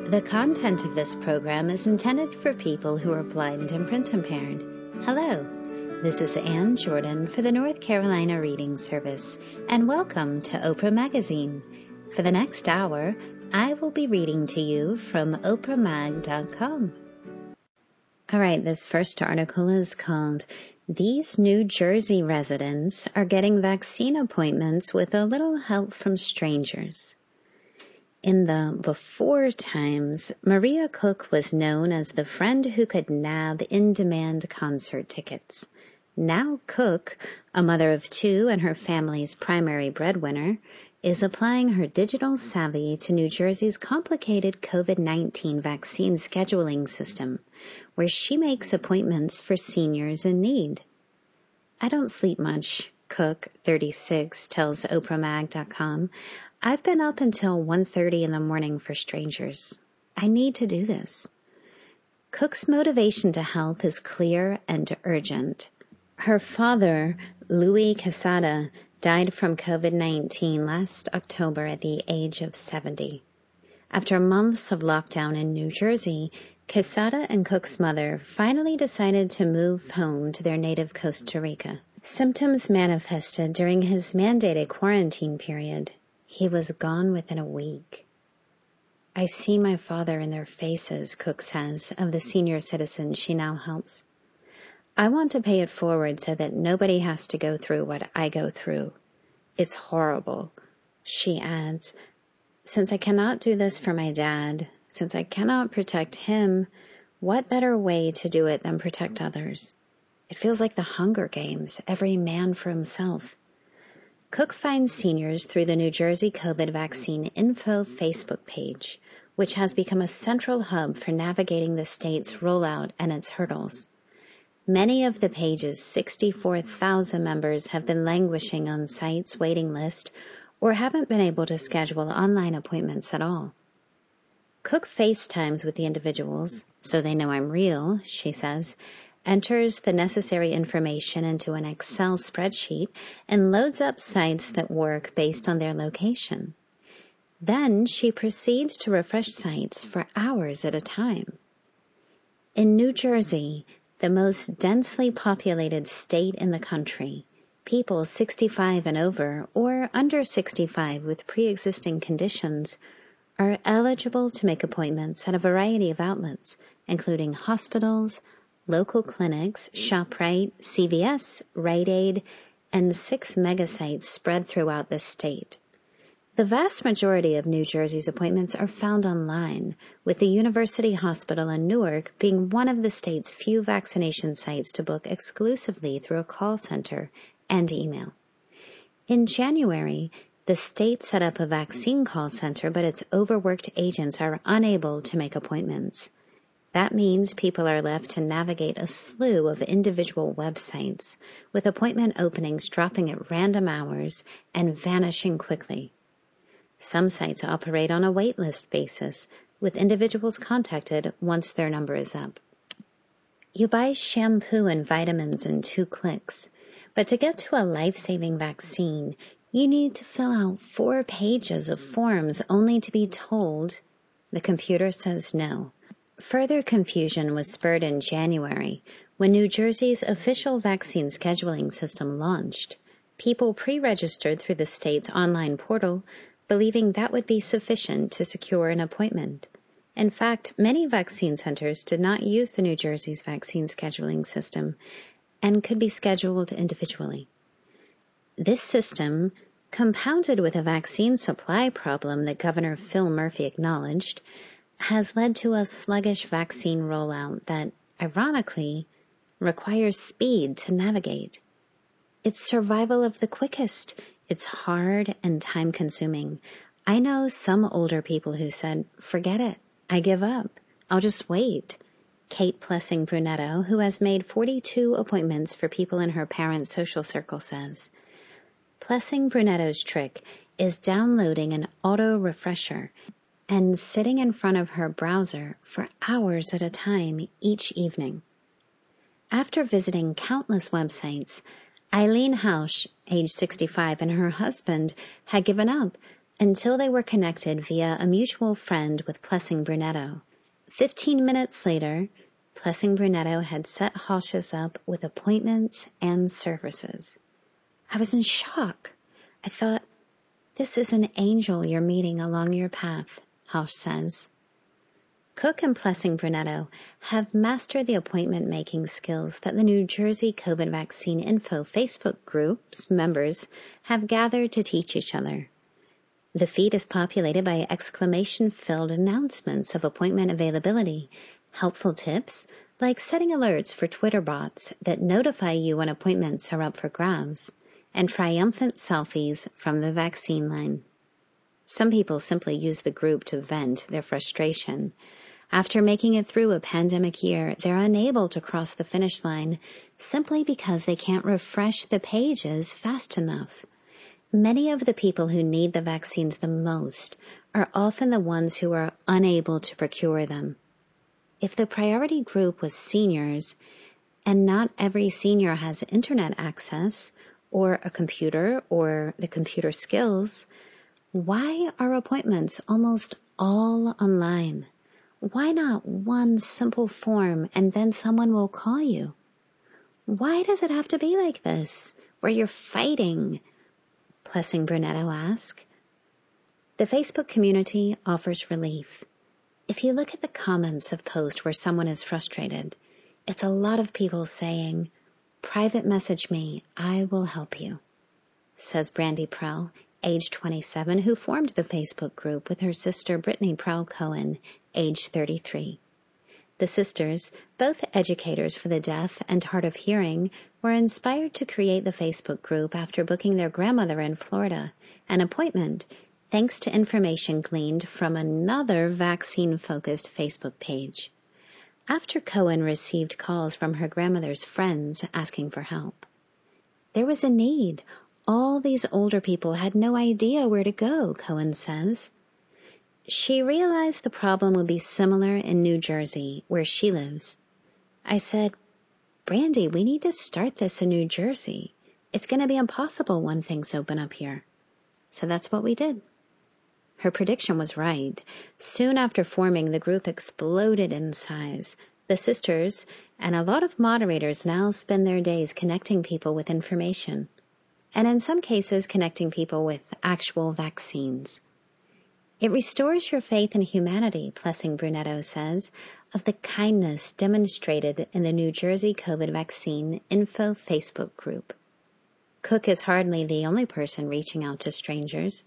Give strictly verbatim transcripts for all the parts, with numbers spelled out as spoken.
The content of this program is intended for people who are blind and print impaired. Hello, this is Ann Jordan for the North Carolina Reading Service, and welcome to Oprah Magazine. For the next hour, I will be reading to you from oprah mag dot com. All right, this first article is called, These New Jersey Residents Are Getting Vaccine Appointments with a Little Help from Strangers. In the before times, Maria Cook was known as the friend who could nab in-demand concert tickets. Now Cook, a mother of two and her family's primary breadwinner, is applying her digital savvy to New Jersey's complicated covid nineteen vaccine scheduling system, where she makes appointments for seniors in need. I don't sleep much, Cook, thirty-six, tells oprah mag dot com. I've been up until one thirty in the morning for strangers. I need to do this. Cook's motivation to help is clear and urgent. Her father, Louis Quesada, died from covid nineteen last October at the age of seventy. After months of lockdown in New Jersey, Quesada and Cook's mother finally decided to move home to their native Costa Rica. Symptoms manifested during his mandated quarantine period. He was gone within a week. I see my father in their faces, Cook says, of the senior citizens she now helps. I want to pay it forward so that nobody has to go through what I go through. It's horrible, she adds. Since I cannot do this for my dad, since I cannot protect him, what better way to do it than protect others? It feels like the Hunger Games, every man for himself. Cook finds seniors through the New Jersey COVID Vaccine Info Facebook page, which has become a central hub for navigating the state's rollout and its hurdles. Many of the page's sixty-four thousand members have been languishing on sites' waiting list or haven't been able to schedule online appointments at all. Cook FaceTimes with the individuals, so they know I'm real, she says, enters the necessary information into an Excel spreadsheet, and loads up sites that work based on their location. Then she proceeds to refresh sites for hours at a time. In New Jersey, the most densely populated state in the country, people sixty-five and over or under sixty-five with pre-existing conditions are eligible to make appointments at a variety of outlets, including hospitals, local clinics, ShopRite, C V S, Rite Aid, and six megasites spread throughout the state. The vast majority of New Jersey's appointments are found online, with the University Hospital in Newark being one of the state's few vaccination sites to book exclusively through a call center and email. In January, the state set up a vaccine call center, but its overworked agents are unable to make appointments. That means people are left to navigate a slew of individual websites, with appointment openings dropping at random hours and vanishing quickly. Some sites operate on a waitlist basis, with individuals contacted once their number is up. You buy shampoo and vitamins in two clicks, but to get to a life-saving vaccine, you need to fill out four pages of forms only to be told the computer says no. Further confusion was spurred in January when New Jersey's official vaccine scheduling system launched. People pre-registered through the state's online portal, believing that would be sufficient to secure an appointment. In fact, many vaccine centers did not use the New Jersey's vaccine scheduling system and could be scheduled individually. This system, compounded with a vaccine supply problem that Governor Phil Murphy acknowledged, has led to a sluggish vaccine rollout that, ironically, requires speed to navigate. It's survival of the quickest. It's hard and time-consuming. I know some older people who said, forget it, I give up, I'll just wait. Kate Plessing Brunetto, who has made forty-two appointments for people in her parents' social circle, says, Plessing Brunetto's trick is downloading an auto-refresher and sitting in front of her browser for hours at a time each evening. After visiting countless websites, Eileen Hausch, age sixty-five, and her husband had given up, until they were connected via a mutual friend with Plessing Brunetto. Fifteen minutes later, Plessing Brunetto had set Halshes up with appointments and services. I was in shock. I thought, this is an angel you're meeting along your path, Halsh says. Cook and Plessing Brunetto have mastered the appointment-making skills that the New Jersey COVID Vaccine Info Facebook group's members have gathered to teach each other. The feed is populated by exclamation-filled announcements of appointment availability, helpful tips like setting alerts for Twitter bots that notify you when appointments are up for grabs, and triumphant selfies from the vaccine line. Some people simply use the group to vent their frustration. After making it through a pandemic year, they're unable to cross the finish line simply because they can't refresh the pages fast enough. Many of the people who need the vaccines the most are often the ones who are unable to procure them. If the priority group was seniors, and not every senior has internet access, or a computer, or the computer skills, why are appointments almost all online? Why not one simple form and then someone will call you? Why does it have to be like this, where you're fighting? Plessing Brunetto asked. The Facebook community offers relief. If you look at the comments of posts where someone is frustrated, it's a lot of people saying, "Private message me, I will help you," says Brandy Prell, age twenty-seven, who formed the Facebook group with her sister Brittany Prell Cohen, age thirty-three. The sisters, both educators for the deaf and hard of hearing, were inspired to create the Facebook group after booking their grandmother in Florida an appointment thanks to information gleaned from another vaccine-focused Facebook page. After Cohen received calls from her grandmother's friends asking for help. There was a need. All these older people had no idea where to go, Cohen says. She realized the problem would be similar in New Jersey, where she lives. I said, Brandy, we need to start this in New Jersey. It's going to be impossible when things open up here. So that's what we did. Her prediction was right. Soon after forming, the group exploded in size. The sisters and a lot of moderators now spend their days connecting people with information, and in some cases connecting people with actual vaccines. It restores your faith in humanity, Plessing Brunetto says, of the kindness demonstrated in the New Jersey COVID Vaccine Info Facebook group. Cook is hardly the only person reaching out to strangers.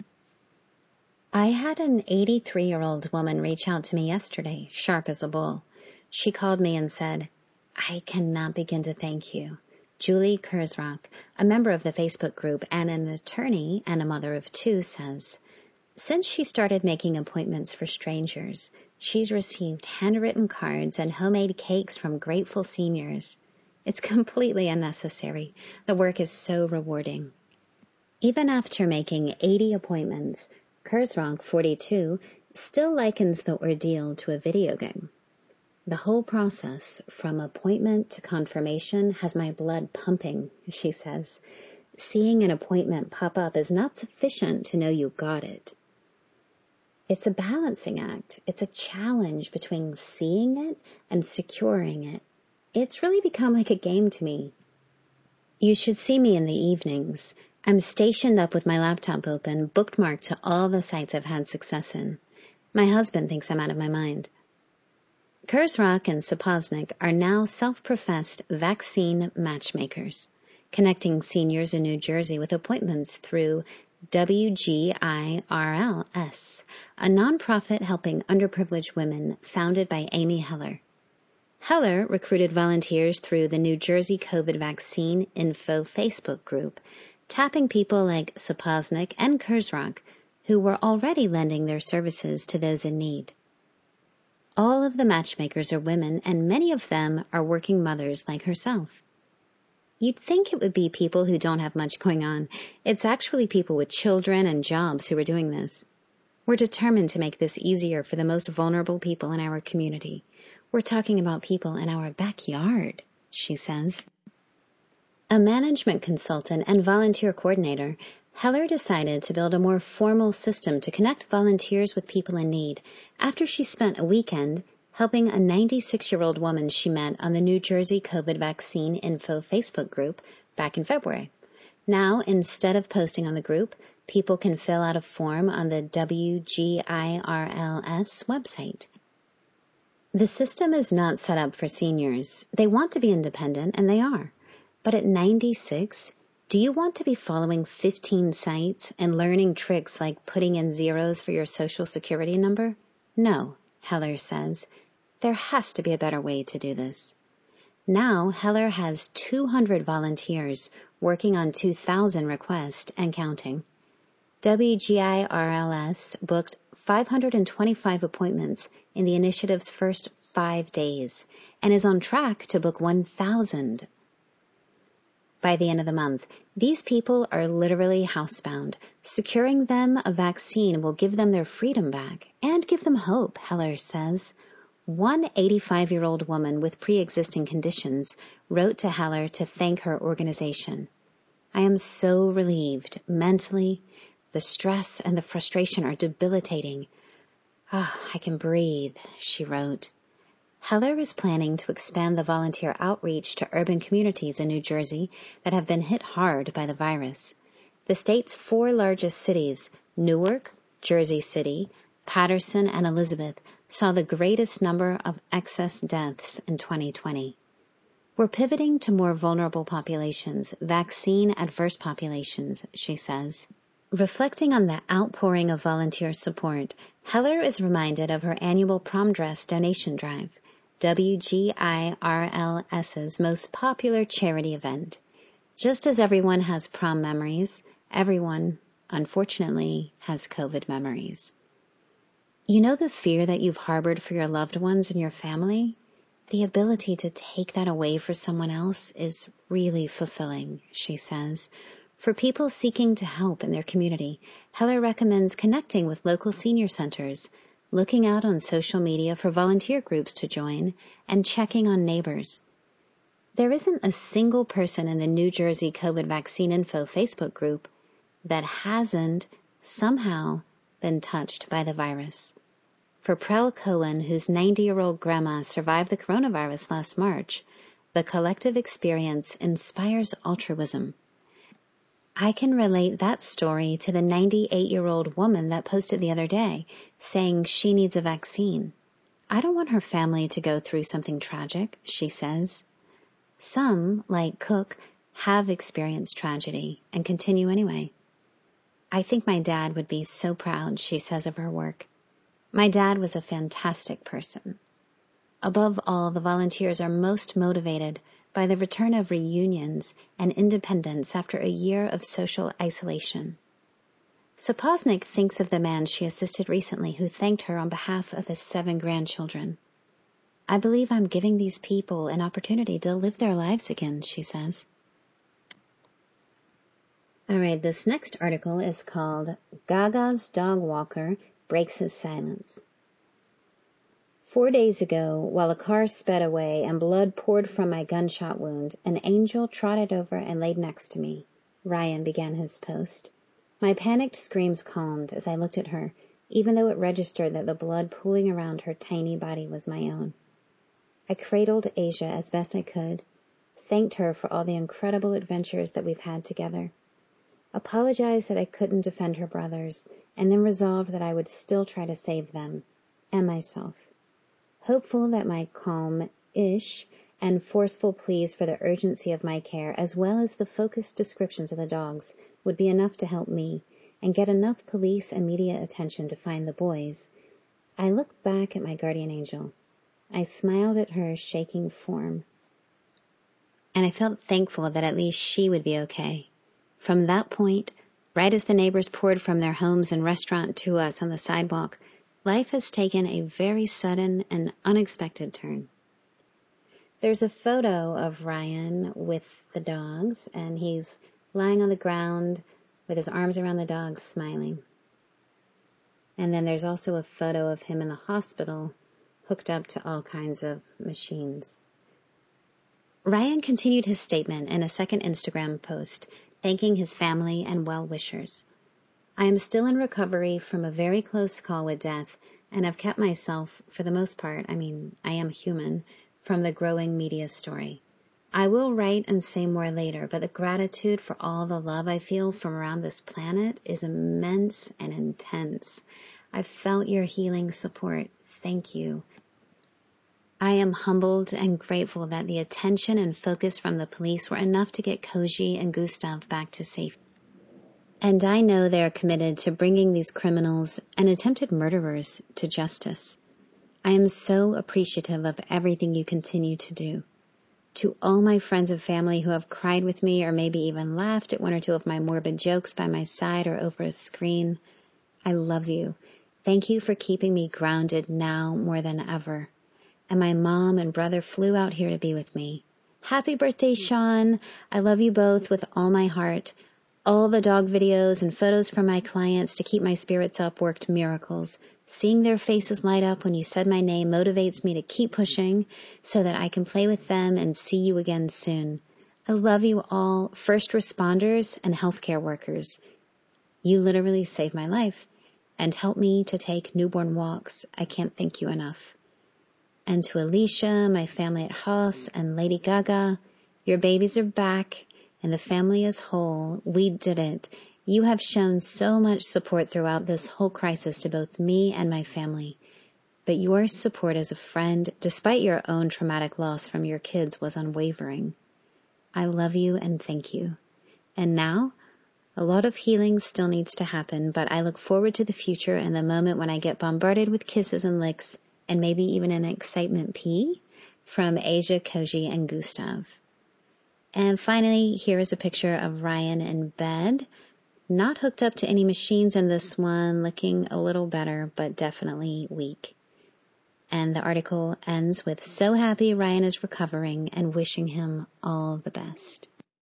I had an eighty-three-year-old woman reach out to me yesterday, sharp as a bull. She called me and said, I cannot begin to thank you. Julie Kurzrock, a member of the Facebook group and an attorney and a mother of two, says, since she started making appointments for strangers, she's received handwritten cards and homemade cakes from grateful seniors. It's completely unnecessary. The work is so rewarding. Even after making eighty appointments, Kurzrock, forty-two, still likens the ordeal to a video game. The whole process, from appointment to confirmation, has my blood pumping, she says. Seeing an appointment pop up is not sufficient to know you got it. It's a balancing act. It's a challenge between seeing it and securing it. It's really become like a game to me. You should see me in the evenings. I'm stationed up with my laptop open, bookmarked to all the sites I've had success in. My husband thinks I'm out of my mind. Kurzrock and Sapoznik are now self-professed vaccine matchmakers, connecting seniors in New Jersey with appointments through W G I R L S, a nonprofit helping underprivileged women founded by Amy Heller. Heller recruited volunteers through the New Jersey COVID Vaccine Info Facebook group, tapping people like Sapoznik and Kurzrock, who were already lending their services to those in need. All of the matchmakers are women, and many of them are working mothers like herself. You'd think it would be people who don't have much going on. It's actually people with children and jobs who are doing this. We're determined to make this easier for the most vulnerable people in our community. We're talking about people in our backyard, she says. A management consultant and volunteer coordinator, Heller decided to build a more formal system to connect volunteers with people in need after she spent a weekend helping a ninety-six-year-old woman she met on the New Jersey COVID vaccine info Facebook group back in February. Now, instead of posting on the group, people can fill out a form on the W G I R L S website. The system is not set up for seniors. They want to be independent, and they are. But at ninety-six, do you want to be following fifteen sites and learning tricks like putting in zeros for your social security number? No, Heller says. There has to be a better way to do this. Now, Heller has two hundred volunteers working on two thousand requests and counting. W G I R L S booked five hundred twenty-five appointments in the initiative's first five days and is on track to book one thousand. By the end of the month, these people are literally housebound. Securing them a vaccine will give them their freedom back and give them hope, Heller says. One eighty-five-year-old woman with pre-existing conditions wrote to Heller to thank her organization. I am so relieved. Mentally, the stress and the frustration are debilitating. Ah, oh, I can breathe, she wrote. Heller is planning to expand the volunteer outreach to urban communities in New Jersey that have been hit hard by the virus. The state's four largest cities, Newark, Jersey City, Paterson, and Elizabeth, saw the greatest number of excess deaths in twenty twenty. We're pivoting to more vulnerable populations, vaccine-adverse populations, she says. Reflecting on the outpouring of volunteer support, Heller is reminded of her annual prom dress donation drive, W G I R L S's most popular charity event. Just as everyone has prom memories, everyone, unfortunately, has COVID memories. You know the fear that you've harbored for your loved ones and your family? The ability to take that away for someone else is really fulfilling, she says. For people seeking to help in their community, Heller recommends connecting with local senior centers, looking out on social media for volunteer groups to join, and checking on neighbors. There isn't a single person in the New Jersey COVID Vaccine Info Facebook group that hasn't somehow been touched by the virus. For Prel Cohen, whose ninety-year-old grandma survived the coronavirus last March, the collective experience inspires altruism. I can relate that story to the ninety-eight-year-old woman that posted the other day saying she needs a vaccine. I don't want her family to go through something tragic, she says. Some, like Cook, have experienced tragedy and continue anyway. I think my dad would be so proud, she says of her work. My dad was a fantastic person. Above all, the volunteers are most motivated by the return of reunions and independence after a year of social isolation. Saposnik thinks of the man she assisted recently who thanked her on behalf of his seven grandchildren. I believe I'm giving these people an opportunity to live their lives again, she says. All right, this next article is called Gaga's Dog Walker Breaks His Silence. Four days ago, while a car sped away and blood poured from my gunshot wound, an angel trotted over and laid next to me. Ryan began his post. My panicked screams calmed as I looked at her, even though it registered that the blood pooling around her tiny body was my own. I cradled Asia as best I could, thanked her for all the incredible adventures that we've had together, apologized that I couldn't defend her brothers, and then resolved that I would still try to save them, and myself. Hopeful that my calm-ish and forceful pleas for the urgency of my care, as well as the focused descriptions of the dogs, would be enough to help me, and get enough police and media attention to find the boys, I looked back at my guardian angel. I smiled at her shaking form, and I felt thankful that at least she would be okay. From that point, right as the neighbors poured from their homes and restaurant to us on the sidewalk, life has taken a very sudden and unexpected turn. There's a photo of Ryan with the dogs, and he's lying on the ground with his arms around the dogs, smiling. And then there's also a photo of him in the hospital, hooked up to all kinds of machines. Ryan continued his statement in a second Instagram post, thanking his family and well-wishers. I am still in recovery from a very close call with death, and have kept myself, for the most part, I mean, I am human, from the growing media story. I will write and say more later, but the gratitude for all the love I feel from around this planet is immense and intense. I've felt your healing support. Thank you. I am humbled and grateful that the attention and focus from the police were enough to get Koji and Gustav back to safety. And I know they are committed to bringing these criminals and attempted murderers to justice. I am so appreciative of everything you continue to do. To all my friends and family who have cried with me or maybe even laughed at one or two of my morbid jokes by my side or over a screen, I love you. Thank you for keeping me grounded now more than ever. And my mom and brother flew out here to be with me. Happy birthday, Sean. I love you both with all my heart. All the dog videos and photos from my clients to keep my spirits up worked miracles. Seeing their faces light up when you said my name motivates me to keep pushing so that I can play with them and see you again soon. I love you all, first responders and healthcare workers. You literally saved my life and helped me to take newborn walks. I can't thank you enough. And to Alicia, my family at Haas, and Lady Gaga, your babies are back. And the family is whole. We did it. You have shown so much support throughout this whole crisis to both me and my family. But your support as a friend, despite your own traumatic loss from your kids, was unwavering. I love you and thank you. And now, a lot of healing still needs to happen, but I look forward to the future and the moment when I get bombarded with kisses and licks, and maybe even an excitement pee from Asia, Koji, and Gustav. And finally, here is a picture of Ryan in bed, not hooked up to any machines in this one, looking a little better, but definitely weak. And the article ends with, so happy Ryan is recovering and wishing him all the best.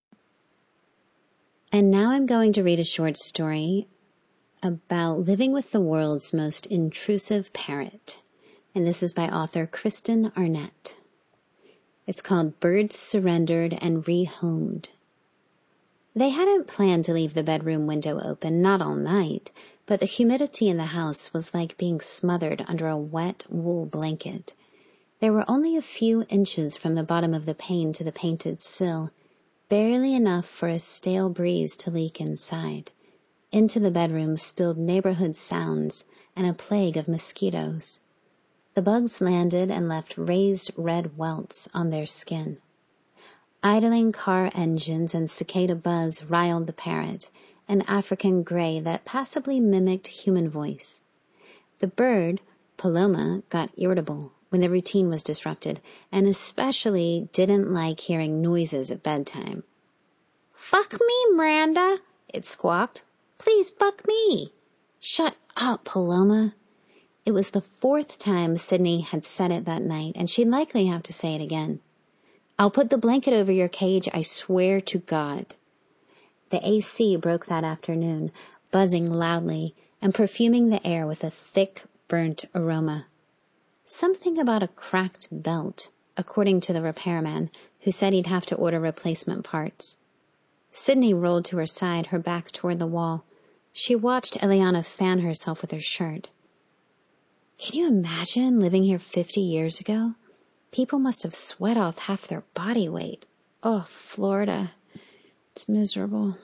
And now I'm going to read a short story about living with the world's most intrusive parrot. And this is by author Kristen Arnett. It's called Birds Surrendered and Rehomed. They hadn't planned to leave the bedroom window open, not all night, but the humidity in the house was like being smothered under a wet wool blanket. There were only a few inches from the bottom of the pane to the painted sill, barely enough for a stale breeze to leak inside. Into the bedroom spilled neighborhood sounds and a plague of mosquitoes. The bugs landed and left raised red welts on their skin. Idling car engines and cicada buzz riled the parrot, an African gray that passably mimicked human voice. The bird, Paloma, got irritable when the routine was disrupted, and especially didn't like hearing noises at bedtime. "Fuck me, Miranda," it squawked. "Please fuck me." "Shut up, Paloma." It was the fourth time Sydney had said it that night, and she'd likely have to say it again. "I'll put the blanket over your cage, I swear to God." The A C broke that afternoon, buzzing loudly and perfuming the air with a thick, burnt aroma. Something about a cracked belt, according to the repairman, who said he'd have to order replacement parts. Sydney rolled to her side, her back toward the wall. She watched Eliana fan herself with her shirt. Can you imagine living here fifty years ago? People must have sweat off half their body weight. Oh, Florida. It's miserable.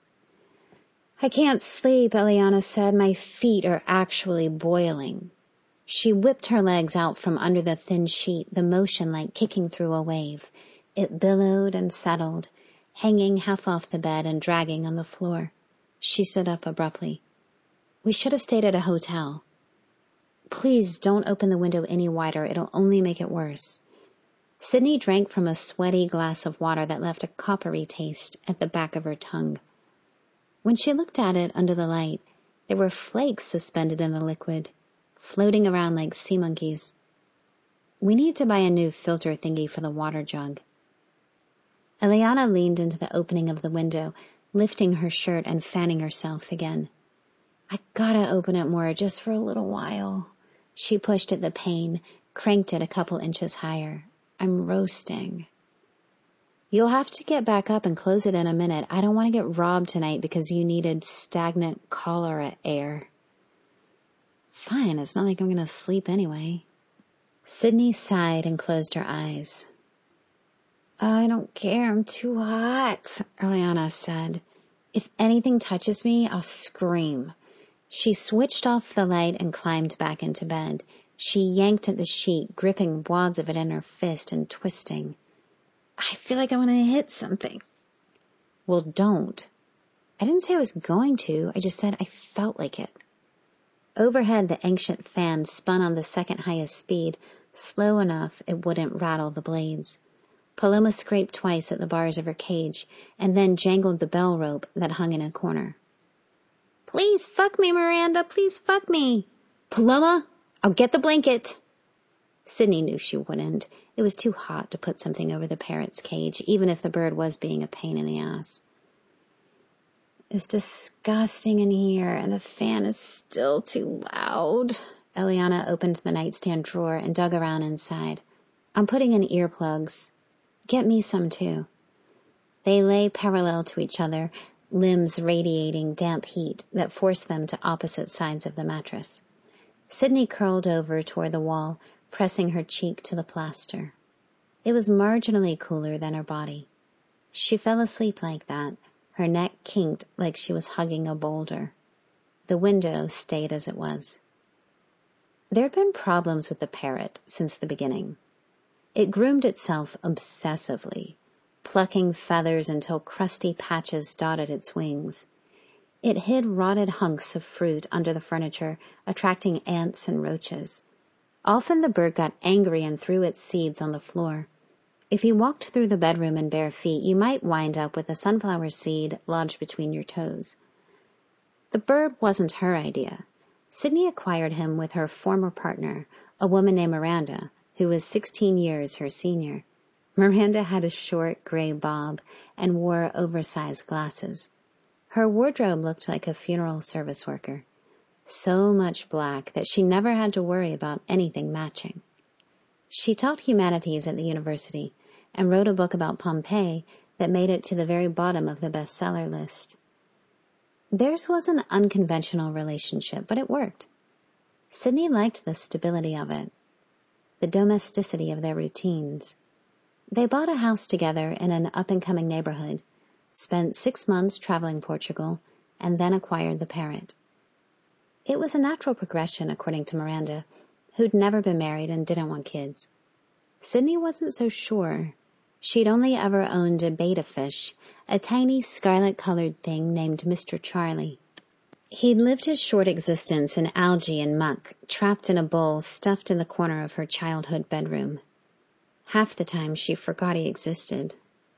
"I can't sleep," Eliana said. "My feet are actually boiling." She whipped her legs out from under the thin sheet, the motion like kicking through a wave. It billowed and settled, hanging half off the bed and dragging on the floor. She stood up abruptly. "We should have stayed at a hotel." "Please don't open the window any wider. It'll only make it worse." Sydney drank from a sweaty glass of water that left a coppery taste at the back of her tongue. When she looked at it under the light, there were flakes suspended in the liquid, floating around like sea monkeys. "We need to buy a new filter thingy for the water jug." Eliana leaned into the opening of the window, lifting her shirt and fanning herself again. "I gotta open it more just for a little while." She pushed at the pane, cranked it a couple inches higher. "I'm roasting." You'll have to get back up and close it in a minute. I don't want to get robbed tonight because you needed stagnant cholera air. Fine, it's not like I'm going to sleep anyway. Sydney sighed and closed her eyes. Oh, I don't care, I'm too hot, Eliana said. If anything touches me, I'll scream. She switched off the light and climbed back into bed. She yanked at the sheet, gripping wads of it in her fist and twisting. I feel like I want to hit something. Well, don't. I didn't say I was going to. I just said I felt like it. Overhead, the ancient fan spun on the second highest speed, slow enough it wouldn't rattle the blades. Paloma scraped twice at the bars of her cage and then jangled the bell rope that hung in a corner. Please fuck me, Miranda. Please fuck me. Paloma, I'll get the blanket. Sydney knew she wouldn't. It was too hot to put something over the parrot's cage, even if the bird was being a pain in the ass. It's disgusting in here, and the fan is still too loud. Eliana opened the nightstand drawer and dug around inside. I'm putting in earplugs. Get me some, too. They lay parallel to each other, limbs radiating damp heat that forced them to opposite sides of the mattress. Sydney curled over toward the wall, pressing her cheek to the plaster. It was marginally cooler than her body. She fell asleep like that, her neck kinked like she was hugging a boulder. The window stayed as it was. There had been problems with the parrot since the beginning. It groomed itself obsessively, plucking feathers until crusty patches dotted its wings. It hid rotted hunks of fruit under the furniture, attracting ants and roaches. Often the bird got angry and threw its seeds on the floor. If you walked through the bedroom in bare feet, you might wind up with a sunflower seed lodged between your toes. The bird wasn't her idea. Sydney acquired him with her former partner, a woman named Miranda, who was sixteen years her senior. Miranda had a short gray bob and wore oversized glasses. Her wardrobe looked like a funeral service worker. So much black that she never had to worry about anything matching. She taught humanities at the university and wrote a book about Pompeii that made it to the very bottom of the bestseller list. Theirs was an unconventional relationship, but it worked. Sydney liked the stability of it, the domesticity of their routines. They bought a house together in an up-and-coming neighborhood, spent six months traveling Portugal, and then acquired the parrot. It was a natural progression, according to Miranda, who'd never been married and didn't want kids. Sydney wasn't so sure. She'd only ever owned a betta fish, a tiny scarlet-colored thing named Mister Charlie. He'd lived his short existence in algae and muck, trapped in a bowl stuffed in the corner of her childhood bedroom. Half the time she forgot he existed.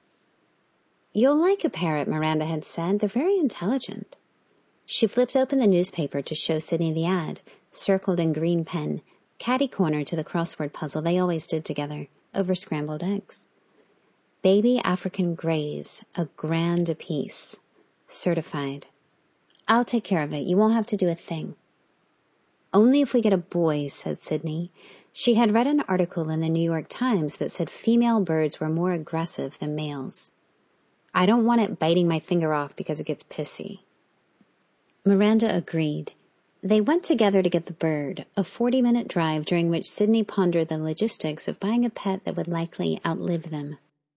You'll like a parrot, Miranda had said. They're very intelligent. She flipped open the newspaper to show Sydney the ad, circled in green pen, catty-corner to the crossword puzzle they always did together, over scrambled eggs. Baby African Greys, a grand apiece. Certified. I'll take care of it. You won't have to do a thing. Only if we get a boy, said Sydney. She had read an article in the New York Times that said female birds were more aggressive than males. I don't want it biting my finger off because it gets pissy. Miranda agreed. They went together to get the bird, a forty-minute drive during which Sydney pondered the logistics of buying a pet that would likely outlive them.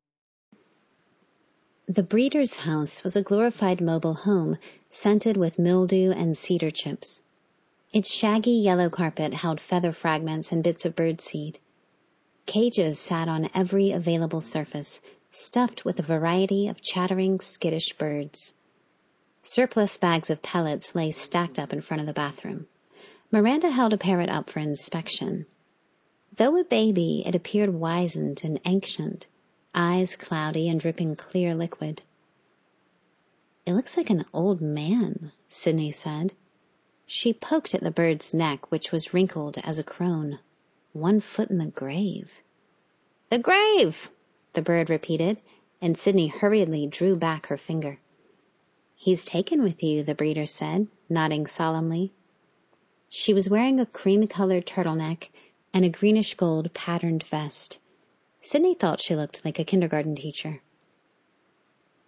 The breeder's house was a glorified mobile home, scented with mildew and cedar chips. Its shaggy yellow carpet held feather fragments and bits of birdseed. Cages sat on every available surface, stuffed with a variety of chattering, skittish birds. Surplus bags of pellets lay stacked up in front of the bathroom. Miranda held a parrot up for inspection. Though a baby, it appeared wizened and ancient, eyes cloudy and dripping clear liquid. It looks like an old man, Sydney said. She poked at the bird's neck, which was wrinkled as a crone. One foot in the grave. The grave, the bird repeated, and Sydney hurriedly drew back her finger. He's taken with you, the breeder said, nodding solemnly. She was wearing a cream-colored turtleneck and a greenish-gold patterned vest. Sydney thought she looked like a kindergarten teacher.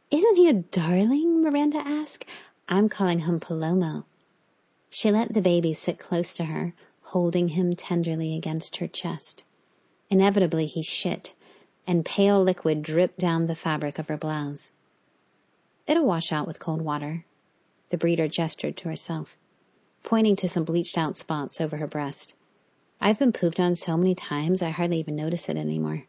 Isn't he a darling? Miranda asked. I'm calling him Palomo. She let the baby sit close to her, holding him tenderly against her chest. Inevitably he shit, and pale liquid dripped down the fabric of her blouse. It'll wash out with cold water. The breeder gestured to herself, pointing to some bleached-out spots over her breast. I've been pooped on so many times I hardly even notice it anymore.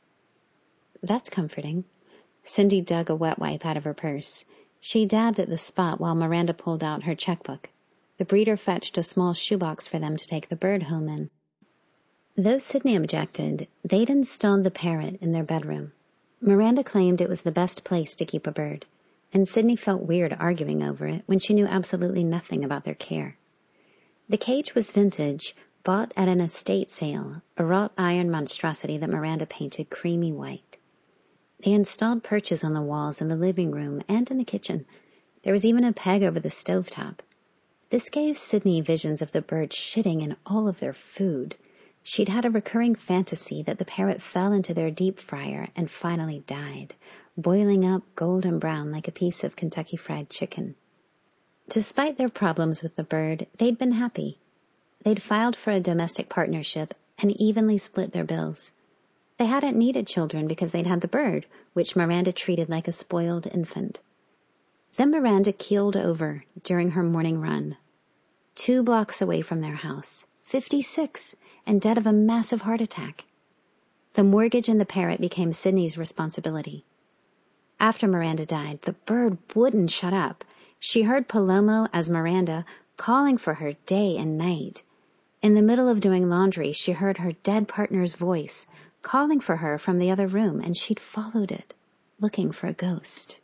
That's comforting. Cindy dug a wet wipe out of her purse. She dabbed at the spot while Miranda pulled out her checkbook. The breeder fetched a small shoebox for them to take the bird home in. Though Sydney objected, they'd installed the parrot in their bedroom. Miranda claimed it was the best place to keep a bird, and Sydney felt weird arguing over it when she knew absolutely nothing about their care. The cage was vintage, bought at an estate sale, a wrought iron monstrosity that Miranda painted creamy white. They installed perches on the walls in the living room and in the kitchen. There was even a peg over the stovetop. This gave Sydney visions of the bird shitting in all of their food. She'd had a recurring fantasy that the parrot fell into their deep fryer and finally died, boiling up golden brown like a piece of Kentucky Fried Chicken. Despite their problems with the bird, they'd been happy. They'd filed for a domestic partnership and evenly split their bills. They hadn't needed children because they'd had the bird, which Miranda treated like a spoiled infant. Then Miranda keeled over during her morning run. Two blocks away from their house, fifty-six, and dead of a massive heart attack. The mortgage and the parrot became Sydney's responsibility. After Miranda died, the bird wouldn't shut up. She heard Palomo, as Miranda, calling for her day and night. In the middle of doing laundry, she heard her dead partner's voice, calling for her from the other room, and she'd followed it, looking for a ghost.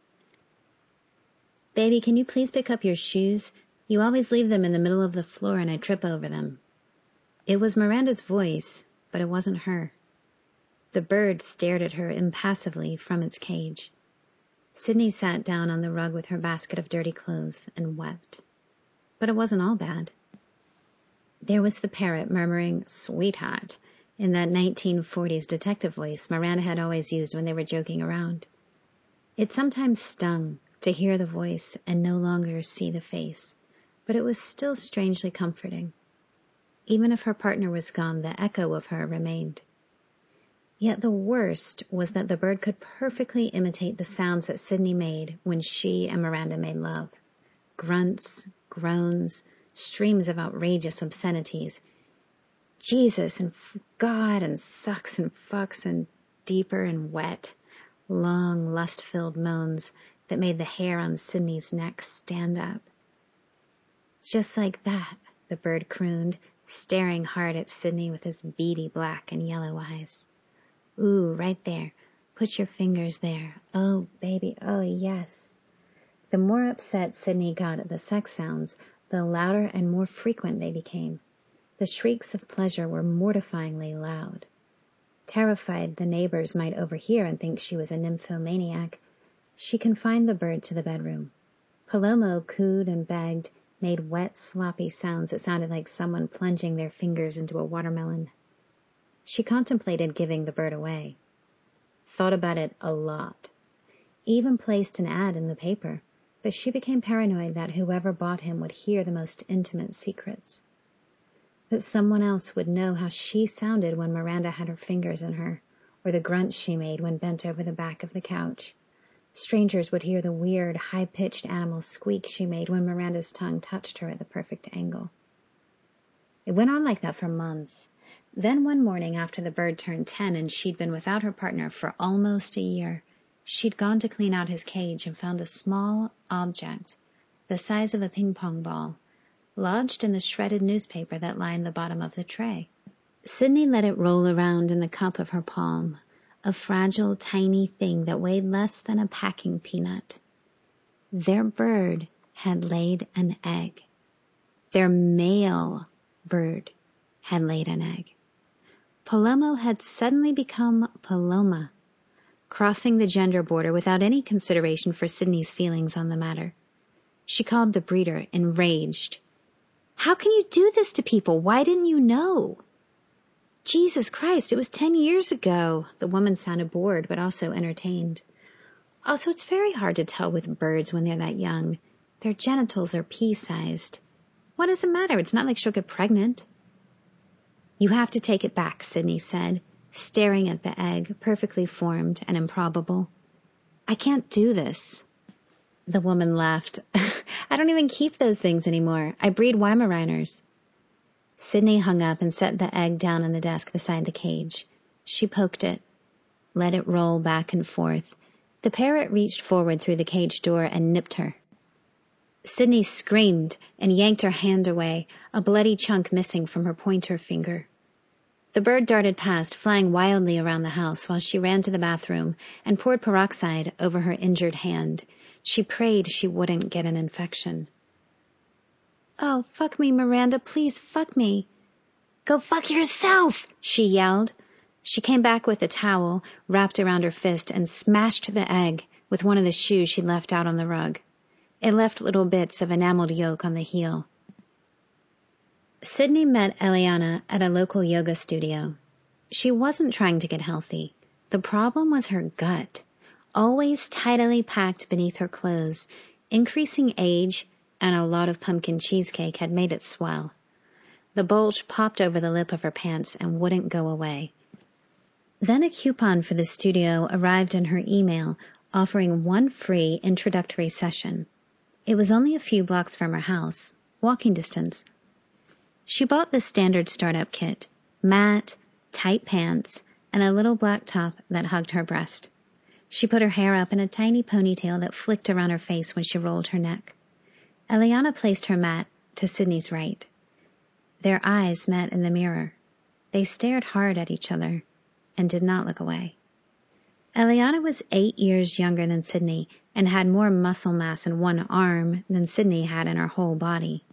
Baby, can you please pick up your shoes? You always leave them in the middle of the floor and I trip over them. It was Miranda's voice, but it wasn't her. The bird stared at her impassively from its cage. Sydney sat down on the rug with her basket of dirty clothes and wept. But it wasn't all bad. There was the parrot murmuring, "Sweetheart," in that nineteen forties detective voice Miranda had always used when they were joking around. It sometimes stung to hear the voice and no longer see the face, but it was still strangely comforting. Even if her partner was gone, the echo of her remained. Yet the worst was that the bird could perfectly imitate the sounds that Sydney made when she and Miranda made love. Grunts, groans, streams of outrageous obscenities. Jesus and God and sucks and fucks and deeper and wet, long, lust-filled moans that made the hair on Sydney's neck stand up. Just like that, the bird crooned, staring hard at Sydney with his beady black and yellow eyes. Ooh, right there. Put your fingers there. Oh, baby, oh, yes. The more upset Sydney got at the sex sounds, the louder and more frequent they became. The shrieks of pleasure were mortifyingly loud. Terrified the neighbors might overhear and think she was a nymphomaniac, she confined the bird to the bedroom. Palomo cooed and begged, made wet, sloppy sounds that sounded like someone plunging their fingers into a watermelon. She contemplated giving the bird away. Thought about it a lot. Even placed an ad in the paper, but she became paranoid that whoever bought him would hear the most intimate secrets. That someone else would know how she sounded when Miranda had her fingers in her, or the grunts she made when bent over the back of the couch. Strangers would hear the weird, high-pitched animal squeak she made when Miranda's tongue touched her at the perfect angle. It went on like that for months. Then one morning after the bird turned ten and she'd been without her partner for almost a year, she'd gone to clean out his cage and found a small object, the size of a ping-pong ball, lodged in the shredded newspaper that lined the bottom of the tray. Sydney let it roll around in the cup of her palm, a fragile, tiny thing that weighed less than a packing peanut. Their bird had laid an egg. Their male bird had laid an egg. Palomo had suddenly become Paloma, crossing the gender border without any consideration for Sydney's feelings on the matter. She called the breeder, enraged. "How can you do this to people? Why didn't you know?" "Jesus Christ, it was ten years ago." The woman sounded bored, but also entertained. Also, it's very hard to tell with birds when they're that young. Their genitals are pea-sized. What does it matter? It's not like she'll get pregnant. You have to take it back, Sydney said, staring at the egg, perfectly formed and improbable. I can't do this. The woman laughed. I don't even keep those things anymore. I breed Weimaraners. Sydney hung up and set the egg down on the desk beside the cage. She poked it, let it roll back and forth. The parrot reached forward through the cage door and nipped her. Sydney screamed and yanked her hand away, a bloody chunk missing from her pointer finger. The bird darted past, flying wildly around the house while she ran to the bathroom and poured peroxide over her injured hand. She prayed she wouldn't get an infection. Oh, fuck me, Miranda, please fuck me. Go fuck yourself, she yelled. She came back with a towel wrapped around her fist and smashed the egg with one of the shoes she left out on the rug. It left little bits of enameled yolk on the heel. Sydney met Eliana at a local yoga studio. She wasn't trying to get healthy. The problem was her gut, always tidily packed beneath her clothes. Increasing age and a lot of pumpkin cheesecake had made it swell. The bulge popped over the lip of her pants and wouldn't go away. Then a coupon for the studio arrived in her email, offering one free introductory session. It was only a few blocks from her house, walking distance. She bought the standard startup kit, mat, tight pants, and a little black top that hugged her breast. She put her hair up in a tiny ponytail that flicked around her face when she rolled her neck. Eliana placed her mat to Sydney's right. Their eyes met in the mirror. They stared hard at each other and did not look away. Eliana was eight years younger than Sydney and had more muscle mass in one arm than Sydney had in her whole body.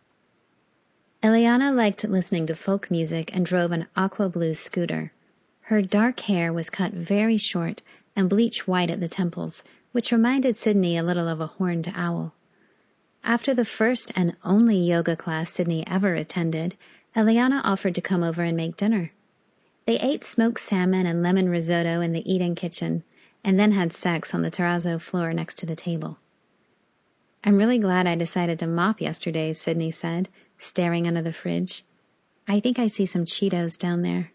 Eliana liked listening to folk music and drove an aqua blue scooter. Her dark hair was cut very short and bleached white at the temples, which reminded Sydney a little of a horned owl. After the first and only yoga class Sydney ever attended, Eliana offered to come over and make dinner. They ate smoked salmon and lemon risotto in the eat-in kitchen, and then had sex on the terrazzo floor next to the table. I'm really glad I decided to mop yesterday, Sydney said, staring under the fridge. I think I see some Cheetos down there.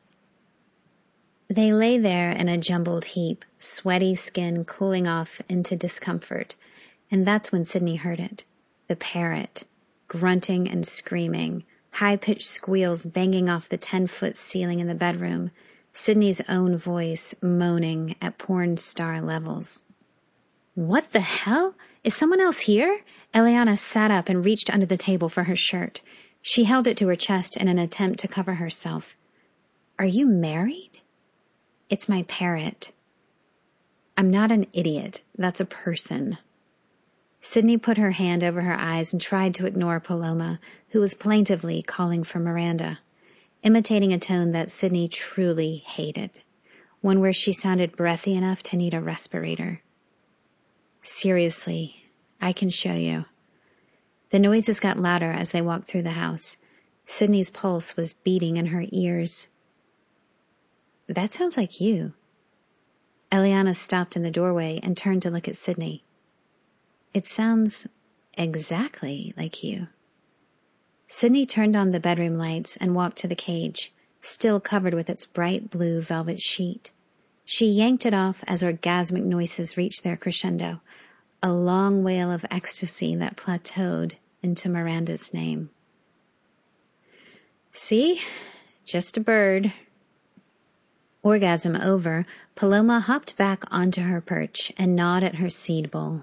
They lay there in a jumbled heap, sweaty skin cooling off into discomfort, and that's when Sydney heard it. The parrot, grunting and screaming, high-pitched squeals banging off the ten-foot ceiling in the bedroom, Sydney's own voice moaning at porn star levels. What the hell? Is someone else here? Eliana sat up and reached under the table for her shirt. She held it to her chest in an attempt to cover herself. Are you married? It's my parrot. I'm not an idiot. That's a person. Sydney put her hand over her eyes and tried to ignore Paloma, who was plaintively calling for Miranda, imitating a tone that Sydney truly hated, one where she sounded breathy enough to need a respirator. Seriously, I can show you. The noises got louder as they walked through the house. Sydney's pulse was beating in her ears. That sounds like you. Eliana stopped in the doorway and turned to look at Sydney. It sounds exactly like you. Sydney turned on the bedroom lights and walked to the cage, still covered with its bright blue velvet sheet. She yanked it off as orgasmic noises reached their crescendo, a long wail of ecstasy that plateaued into Miranda's name. See? Just a bird. Orgasm over, Paloma hopped back onto her perch and gnawed at her seed bowl.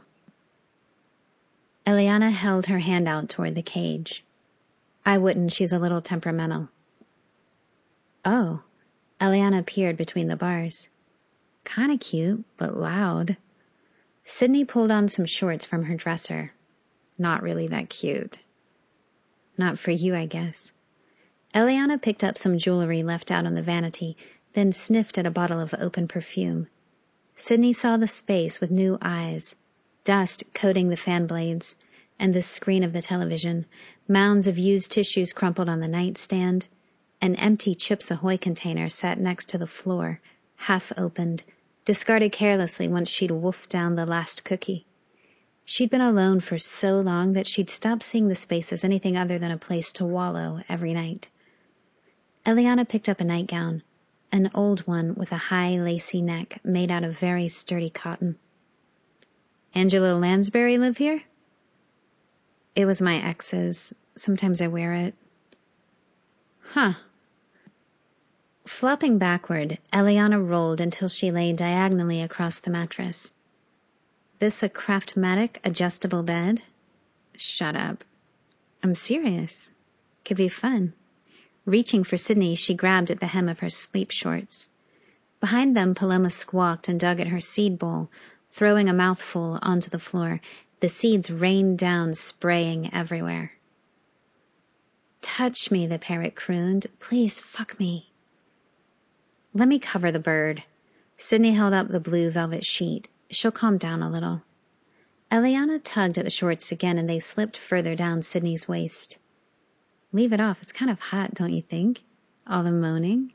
Eliana held her hand out toward the cage. I wouldn't, she's a little temperamental. Oh, Eliana peered between the bars. Kinda cute, but loud. Sydney pulled on some shorts from her dresser. Not really that cute. Not for you, I guess. Eliana picked up some jewelry left out on the vanity, then sniffed at a bottle of open perfume. Sydney saw the space with new eyes, dust coating the fan blades and the screen of the television, mounds of used tissues crumpled on the nightstand, an empty Chips Ahoy container sat next to the floor, half opened, discarded carelessly once she'd wolfed down the last cookie. She'd been alone for so long that she'd stopped seeing the space as anything other than a place to wallow every night. Eliana picked up a nightgown, an old one with a high, lacy neck made out of very sturdy cotton. Angela Lansbury live here? It was my ex's. Sometimes I wear it. Huh. Flopping backward, Eliana rolled until she lay diagonally across the mattress. This a Craftmatic adjustable bed? Shut up. I'm serious. Could be fun. Reaching for Sydney, she grabbed at the hem of her sleep shorts. Behind them, Paloma squawked and dug at her seed bowl, throwing a mouthful onto the floor. The seeds rained down, spraying everywhere. Touch me, the parrot crooned. Please, fuck me. Let me cover the bird. Sydney held up the blue velvet sheet. She'll calm down a little. Eliana tugged at the shorts again, and they slipped further down Sydney's waist. Leave it off. It's kind of hot, don't you think? All the moaning.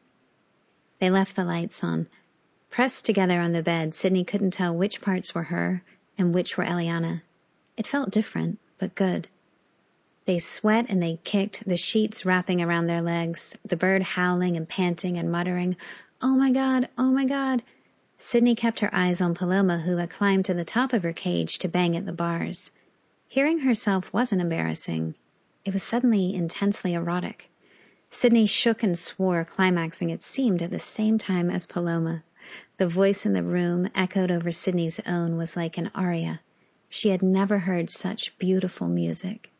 They left the lights on. Pressed together on the bed, Sydney couldn't tell which parts were her and which were Eliana. It felt different, but good. They sweat and they kicked, the sheets wrapping around their legs, the bird howling and panting and muttering, "Oh my God, oh my God." Sydney kept her eyes on Paloma, who had climbed to the top of her cage to bang at the bars. Hearing herself wasn't embarrassing. It was suddenly intensely erotic. Sydney shook and swore, climaxing, it seemed, at the same time as Paloma. The voice in the room, echoed over Sydney's own, was like an aria. She had never heard such beautiful music.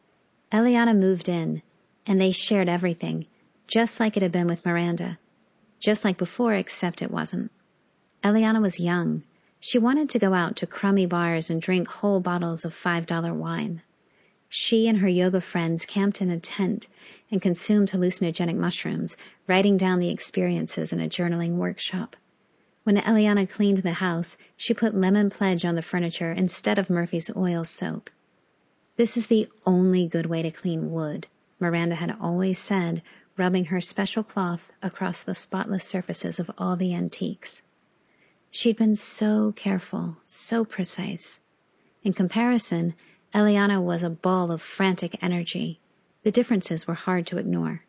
Eliana moved in, and they shared everything, just like it had been with Miranda. Just like before, except it wasn't. Eliana was young. She wanted to go out to crummy bars and drink whole bottles of five dollar wine. She and her yoga friends camped in a tent and consumed hallucinogenic mushrooms, writing down the experiences in a journaling workshop. When Eliana cleaned the house, she put Lemon Pledge on the furniture instead of Murphy's oil soap. This is the only good way to clean wood, Miranda had always said, rubbing her special cloth across the spotless surfaces of all the antiques. She'd been so careful, so precise. In comparison, Eliana was a ball of frantic energy. The differences were hard to ignore.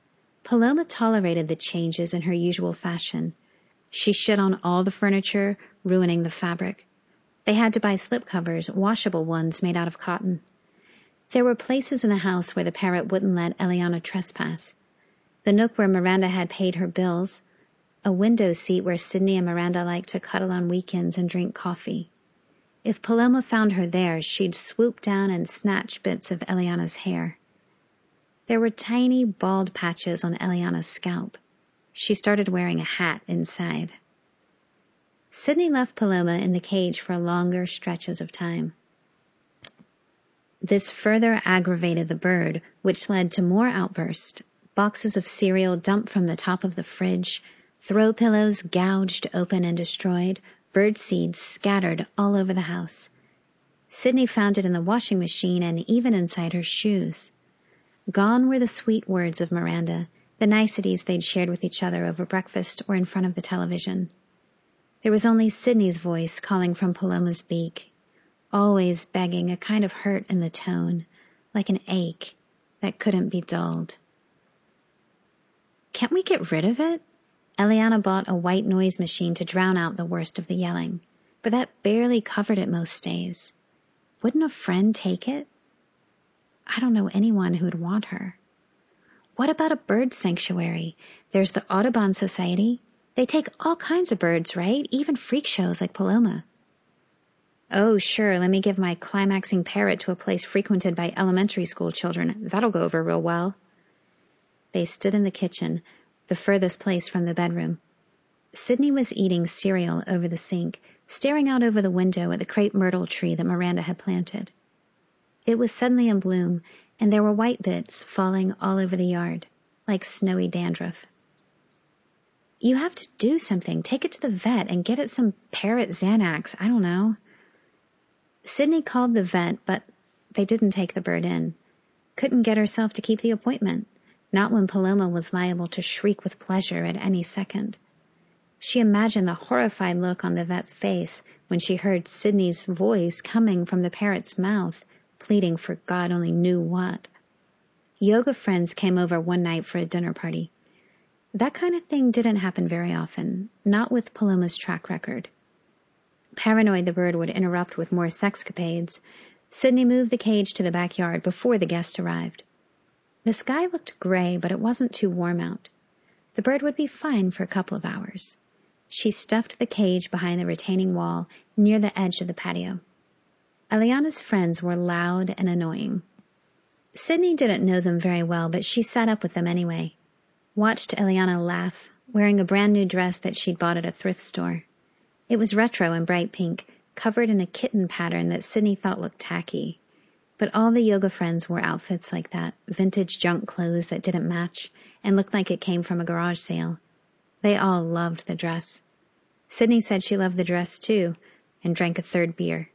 Paloma tolerated the changes in her usual fashion. She shit on all the furniture, ruining the fabric. They had to buy slipcovers, washable ones made out of cotton. There were places in the house where the parrot wouldn't let Eliana trespass. The nook where Miranda had paid her bills, a window seat where Sydney and Miranda liked to cuddle on weekends and drink coffee. If Paloma found her there, she'd swoop down and snatch bits of Eliana's hair. There were tiny, bald patches on Eliana's scalp. She started wearing a hat inside. Sydney left Paloma in the cage for longer stretches of time. This further aggravated the bird, which led to more outbursts. Boxes of cereal dumped from the top of the fridge, throw pillows gouged open and destroyed, bird seeds scattered all over the house. Sydney found it in the washing machine and even inside her shoes. Gone were the sweet words of Miranda, the niceties they'd shared with each other over breakfast or in front of the television. There was only Sydney's voice calling from Paloma's beak, always begging, a kind of hurt in the tone, like an ache that couldn't be dulled. Can't we get rid of it? Eliana bought a white noise machine to drown out the worst of the yelling, but that barely covered it most days. Wouldn't a friend take it? I don't know anyone who would want her. What about a bird sanctuary? There's the Audubon Society. They take all kinds of birds, right? Even freak shows like Paloma. Oh, sure, let me give my climaxing parrot to a place frequented by elementary school children. That'll go over real well. They stood in the kitchen, the furthest place from the bedroom. Sydney was eating cereal over the sink, staring out over the window at the crepe myrtle tree that Miranda had planted. It was suddenly in bloom, and there were white bits falling all over the yard, like snowy dandruff. You have to do something. Take it to the vet and get it some parrot Xanax. I don't know. Sydney called the vet, but they didn't take the bird in. Couldn't get herself to keep the appointment. Not when Paloma was liable to shriek with pleasure at any second. She imagined the horrified look on the vet's face when she heard Sydney's voice coming from the parrot's mouth, pleading for God only knew what. Yoga friends came over one night for a dinner party. That kind of thing didn't happen very often, not with Paloma's track record. Paranoid the bird would interrupt with more sexcapades, Sydney moved the cage to the backyard before the guest arrived. The sky looked gray, but it wasn't too warm out. The bird would be fine for a couple of hours. She stuffed the cage behind the retaining wall near the edge of the patio. Eliana's friends were loud and annoying. Sydney didn't know them very well, but she sat up with them anyway. Watched Eliana laugh, wearing a brand new dress that she'd bought at a thrift store. It was retro and bright pink, covered in a kitten pattern that Sydney thought looked tacky. But all the yoga friends wore outfits like that, vintage junk clothes that didn't match and looked like it came from a garage sale. They all loved the dress. Sydney said she loved the dress too, and drank a third beer.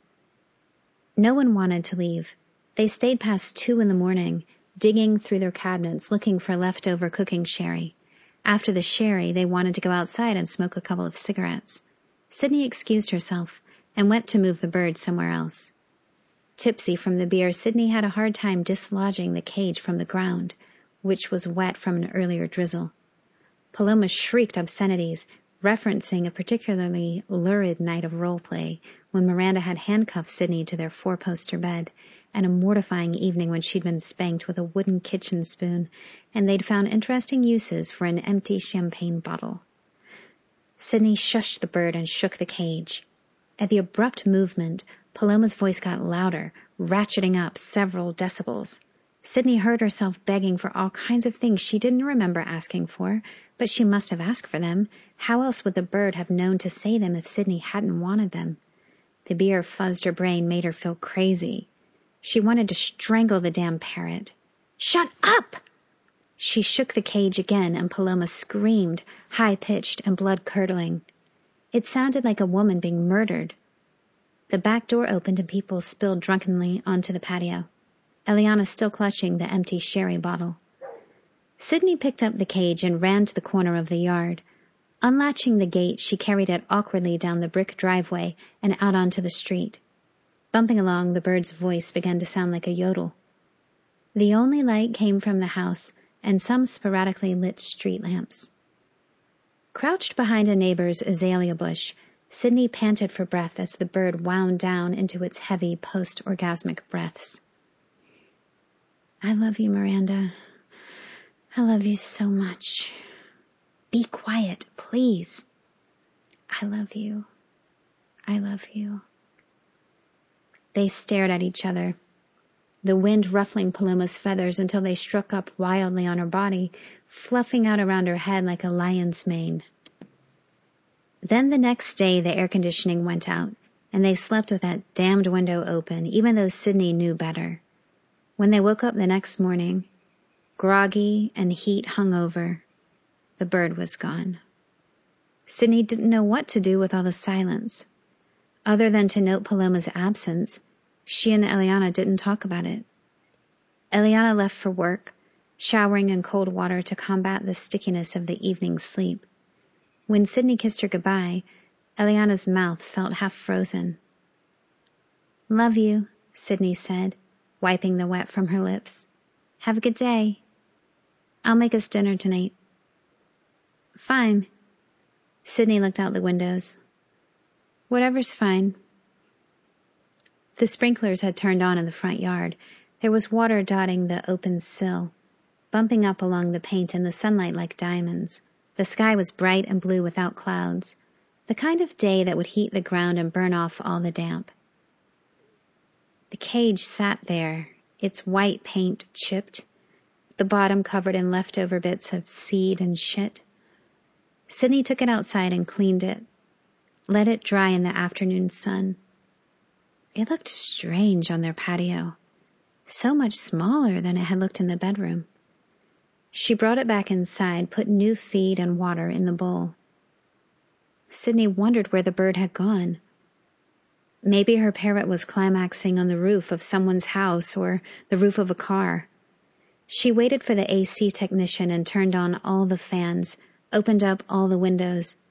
No one wanted to leave. They stayed past two in the morning, digging through their cabinets looking for leftover cooking sherry. After the sherry, they wanted to go outside and smoke a couple of cigarettes. Sydney excused herself and went to move the bird somewhere else. Tipsy from the beer, Sydney had a hard time dislodging the cage from the ground, which was wet from an earlier drizzle. Paloma shrieked obscenities, referencing a particularly lurid night of role-play when Miranda had handcuffed Sydney to their four-poster bed, and a mortifying evening when she'd been spanked with a wooden kitchen spoon, and they'd found interesting uses for an empty champagne bottle. Sydney shushed the bird and shook the cage. At the abrupt movement, Paloma's voice got louder, ratcheting up several decibels. Sydney heard herself begging for all kinds of things she didn't remember asking for, but she must have asked for them. How else would the bird have known to say them if Sydney hadn't wanted them? The beer fuzzed her brain, made her feel crazy. She wanted to strangle the damn parrot. "Shut up!" She shook the cage again, and Paloma screamed, high-pitched and blood-curdling. It sounded like a woman being murdered. The back door opened and people spilled drunkenly onto the patio. Eliana still clutching the empty sherry bottle. Sydney picked up the cage and ran to the corner of the yard. Unlatching the gate, she carried it awkwardly down the brick driveway and out onto the street. Bumping along, the bird's voice began to sound like a yodel. The only light came from the house and some sporadically lit street lamps. Crouched behind a neighbor's azalea bush, Sydney panted for breath as the bird wound down into its heavy post-orgasmic breaths. "I love you, Miranda. I love you so much. Be quiet, please. I love you. I love you." They stared at each other, the wind ruffling Paloma's feathers until they struck up wildly on her body, fluffing out around her head like a lion's mane. Then the next day the air conditioning went out, and they slept with that damned window open, even though Sydney knew better. When they woke up the next morning, groggy and heat hung over, the bird was gone. Sydney didn't know what to do with all the silence. Other than to note Paloma's absence, she and Eliana didn't talk about it. Eliana left for work, showering in cold water to combat the stickiness of the evening sleep. When Sydney kissed her goodbye, Eliana's mouth felt half frozen. "Love you," Sydney said, wiping the wet from her lips. "Have a good day. I'll make us dinner tonight." "Fine." Sydney looked out the windows. "Whatever's fine." The sprinklers had turned on in the front yard. There was water dotting the open sill, bumping up along the paint in the sunlight like diamonds. The sky was bright and blue without clouds, the kind of day that would heat the ground and burn off all the damp. The cage sat there, its white paint chipped, the bottom covered in leftover bits of seed and shit. Sydney took it outside and cleaned it, let it dry in the afternoon sun. It looked strange on their patio, so much smaller than it had looked in the bedroom. She brought it back inside, put new feed and water in the bowl. Sydney wondered where the bird had gone. Maybe her parrot was climaxing on the roof of someone's house or the roof of a car. She waited for the A C technician and turned on all the fans, opened up all the windows.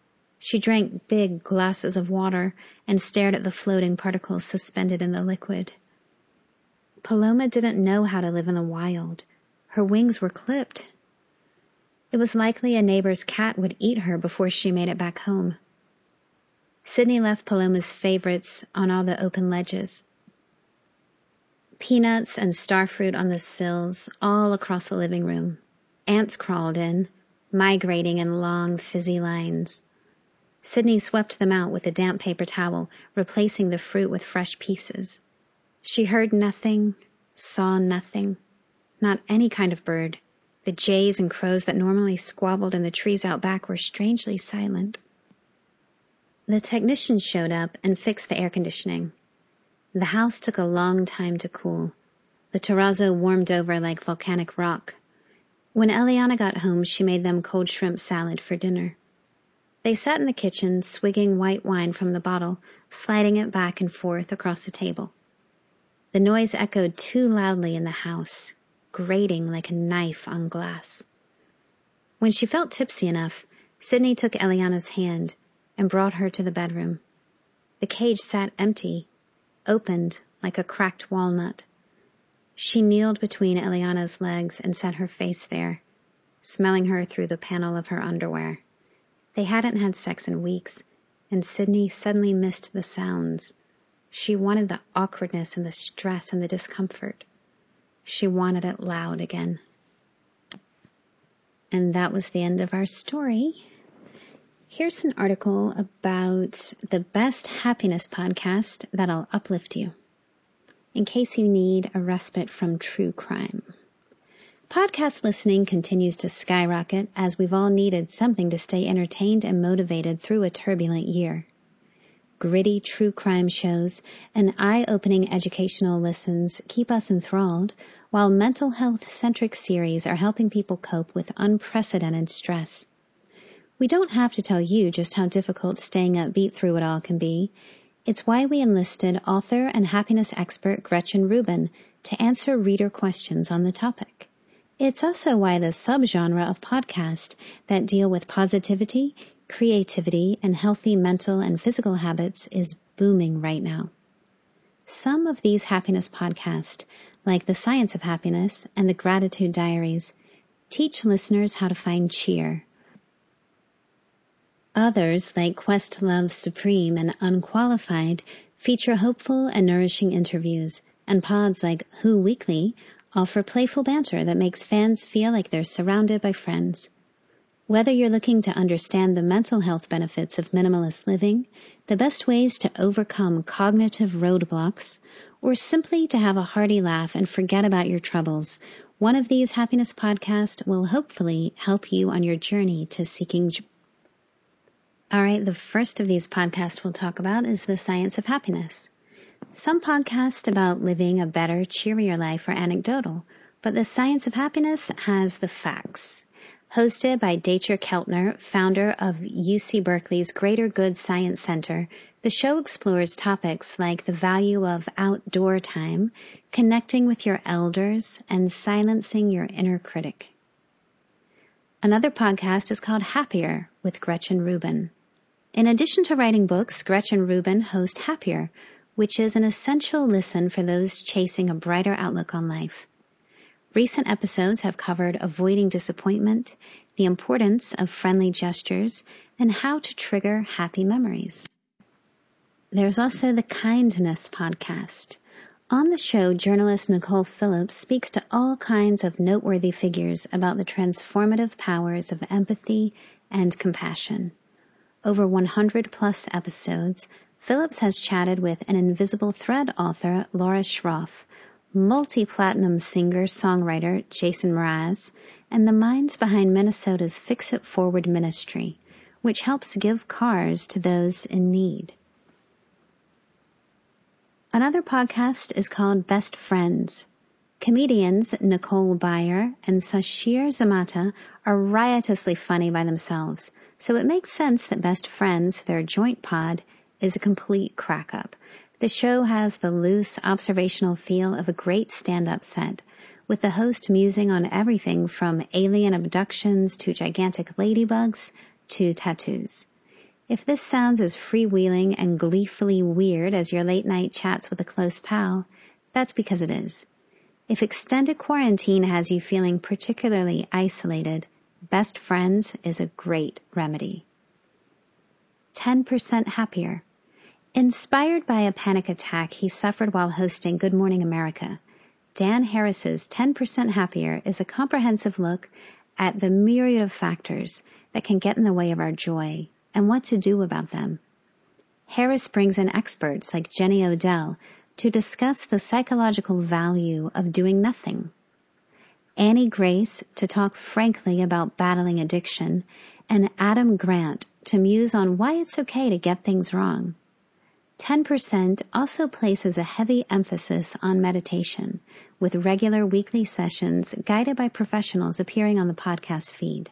She drank big glasses of water and stared at the floating particles suspended in the liquid. Paloma didn't know how to live in the wild. Her wings were clipped. It was likely a neighbor's cat would eat her before she made it back home. Sydney left Paloma's favorites on all the open ledges. Peanuts and starfruit on the sills all across the living room. Ants crawled in, migrating in long, fizzy lines. Sydney swept them out with a damp paper towel, replacing the fruit with fresh pieces. She heard nothing, saw nothing, not any kind of bird. The jays and crows that normally squabbled in the trees out back were strangely silent. The technician showed up and fixed the air conditioning. The house took a long time to cool. The terrazzo warmed over like volcanic rock. When Eliana got home, she made them cold shrimp salad for dinner. They sat in the kitchen, swigging white wine from the bottle, sliding it back and forth across the table. The noise echoed too loudly in the house, grating like a knife on glass. When she felt tipsy enough, Sydney took Eliana's hand and brought her to the bedroom. The cage sat empty, opened like a cracked walnut. She kneeled between Eliana's legs and set her face there, smelling her through the panel of her underwear. They hadn't had sex in weeks, and Sydney suddenly missed the sounds. She wanted the awkwardness and the stress and the discomfort. She wanted it loud again. And that was the end of our story. Here's an article about the best happiness podcast that'll uplift you, in case you need a respite from true crime. Podcast listening continues to skyrocket as we've all needed something to stay entertained and motivated through a turbulent year. Gritty true crime shows and eye-opening educational listens keep us enthralled, while mental health-centric series are helping people cope with unprecedented stress. We don't have to tell you just how difficult staying upbeat through it all can be. It's why we enlisted author and happiness expert Gretchen Rubin to answer reader questions on the topic. It's also why the subgenre of podcast that deal with positivity, creativity, and healthy mental and physical habits is booming right now. Some of these happiness podcasts, like The Science of Happiness and The Gratitude Diaries, teach listeners how to find cheer. Others, like Questlove Supreme and Unqualified, feature hopeful and nourishing interviews, and pods like Who Weekly offer playful banter that makes fans feel like they're surrounded by friends. Whether you're looking to understand the mental health benefits of minimalist living, the best ways to overcome cognitive roadblocks, or simply to have a hearty laugh and forget about your troubles, one of these happiness podcasts will hopefully help you on your journey to seeking joy. All right, the first of these podcasts we'll talk about is The Science of Happiness. Some podcasts about living a better, cheerier life are anecdotal, but The Science of Happiness has the facts. Hosted by Dacher Keltner, founder of U C Berkeley's Greater Good Science Center, the show explores topics like the value of outdoor time, connecting with your elders, and silencing your inner critic. Another podcast is called Happier with Gretchen Rubin. In addition to writing books, Gretchen Rubin hosts Happier, which is an essential listen for those chasing a brighter outlook on life. Recent episodes have covered avoiding disappointment, the importance of friendly gestures, and how to trigger happy memories. There's also the Kindness podcast. On the show, journalist Nicole Phillips speaks to all kinds of noteworthy figures about the transformative powers of empathy and compassion. Over one hundred plus episodes, Phillips has chatted with an Invisible Thread author, Laura Schroff, multi-platinum singer-songwriter Jason Mraz, and the minds behind Minnesota's Fix It Forward ministry, which helps give cars to those in need. Another podcast is called Best Friends. Comedians Nicole Byer and Sashir Zamata are riotously funny by themselves, so it makes sense that Best Friends, their joint pod, is a complete crack-up. The show has the loose, observational feel of a great stand-up set, with the host musing on everything from alien abductions to gigantic ladybugs to tattoos. If this sounds as freewheeling and gleefully weird as your late-night chats with a close pal, that's because it is. If extended quarantine has you feeling particularly isolated, Best Friends is a great remedy. ten percent happier. Inspired by a panic attack he suffered while hosting Good Morning America, Dan Harris's ten percent Happier is a comprehensive look at the myriad of factors that can get in the way of our joy and what to do about them. Harris brings in experts like Jenny Odell to discuss the psychological value of doing nothing, Annie Grace to talk frankly about battling addiction, and Adam Grant to muse on why it's okay to get things wrong. ten percent also places a heavy emphasis on meditation, with regular weekly sessions guided by professionals appearing on the podcast feed.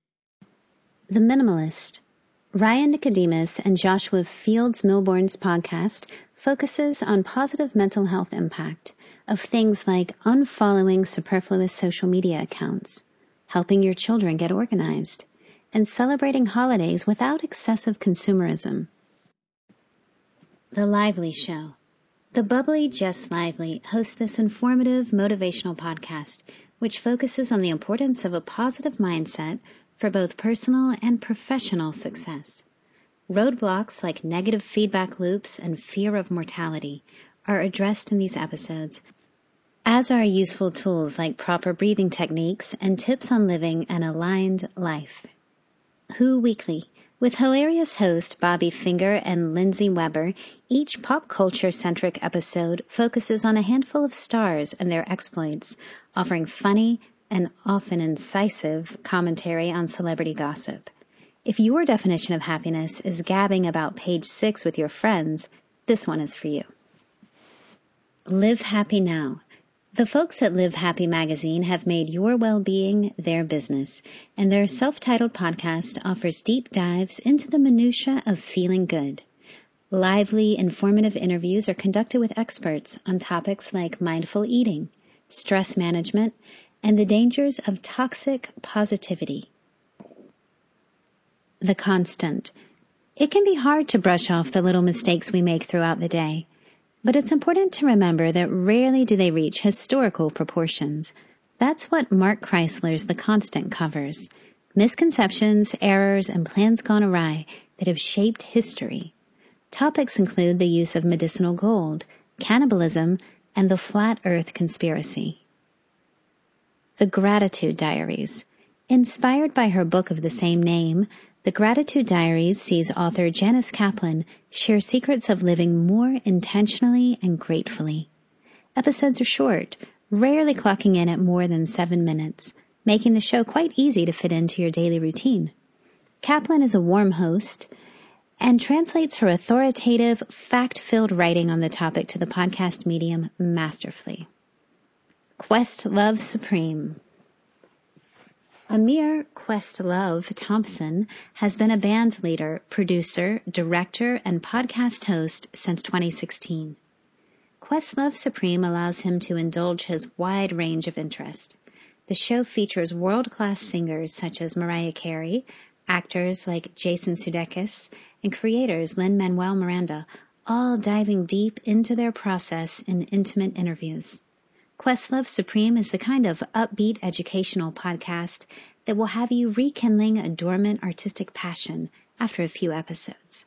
The Minimalist. Ryan Nicodemus and Joshua Fields Milbourne's podcast focuses on positive mental health impact of things like unfollowing superfluous social media accounts, helping your children get organized, and celebrating holidays without excessive consumerism. The Lively Show. The bubbly Jess Lively hosts this informative, motivational podcast, which focuses on the importance of a positive mindset for both personal and professional success. Roadblocks like negative feedback loops and fear of mortality are addressed in these episodes, as are useful tools like proper breathing techniques and tips on living an aligned life. Who Weekly. With hilarious host Bobby Finger and Lindsay Weber, each pop culture-centric episode focuses on a handful of stars and their exploits, offering funny and often incisive commentary on celebrity gossip. If your definition of happiness is gabbing about page six with your friends, this one is for you. Live Happy Now. The folks at Live Happy magazine have made your well-being their business, and their self-titled podcast offers deep dives into the minutiae of feeling good. Lively, informative interviews are conducted with experts on topics like mindful eating, stress management, and the dangers of toxic positivity. The Constant. It can be hard to brush off the little mistakes we make throughout the day. But it's important to remember that rarely do they reach historical proportions. That's what Mark Chrysler's The Constant covers. Misconceptions, errors, and plans gone awry that have shaped history. Topics include the use of medicinal gold, cannibalism, and the flat earth conspiracy. The Gratitude Diaries. Inspired by her book of the same name, The Gratitude Diaries sees author Janice Kaplan share secrets of living more intentionally and gratefully. Episodes are short, rarely clocking in at more than seven minutes, making the show quite easy to fit into your daily routine. Kaplan is a warm host and translates her authoritative, fact-filled writing on the topic to the podcast medium masterfully. Questlove Supreme. Amir Questlove Thompson has been a band leader, producer, director, and podcast host since twenty sixteen. Questlove Supreme allows him to indulge his wide range of interest. The show features world-class singers such as Mariah Carey, actors like Jason Sudeikis, and creators Lin-Manuel Miranda, all diving deep into their process in intimate interviews. Questlove Supreme is the kind of upbeat educational podcast that will have you rekindling a dormant artistic passion after a few episodes.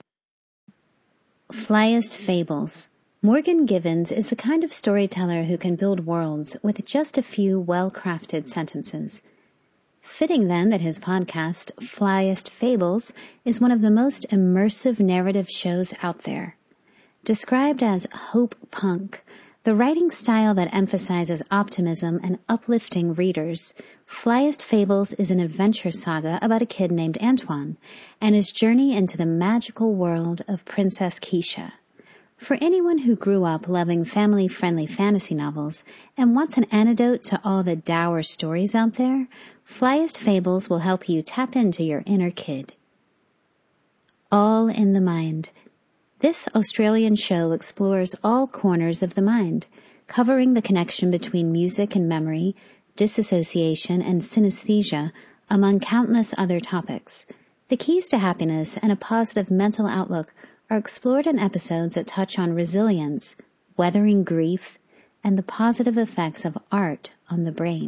Flyest Fables. Morgan Givens is the kind of storyteller who can build worlds with just a few well-crafted sentences. Fitting then that his podcast, Flyest Fables, is one of the most immersive narrative shows out there. Described as hope punk, the writing style that emphasizes optimism and uplifting readers, Flyest Fables is an adventure saga about a kid named Antoine and his journey into the magical world of Princess Keisha. For anyone who grew up loving family-friendly fantasy novels and wants an antidote to all the dour stories out there, Flyest Fables will help you tap into your inner kid. All in the Mind. This Australian show explores all corners of the mind, covering the connection between music and memory, disassociation and synesthesia, among countless other topics. The keys to happiness and a positive mental outlook are explored in episodes that touch on resilience, weathering grief, and the positive effects of art on the brain.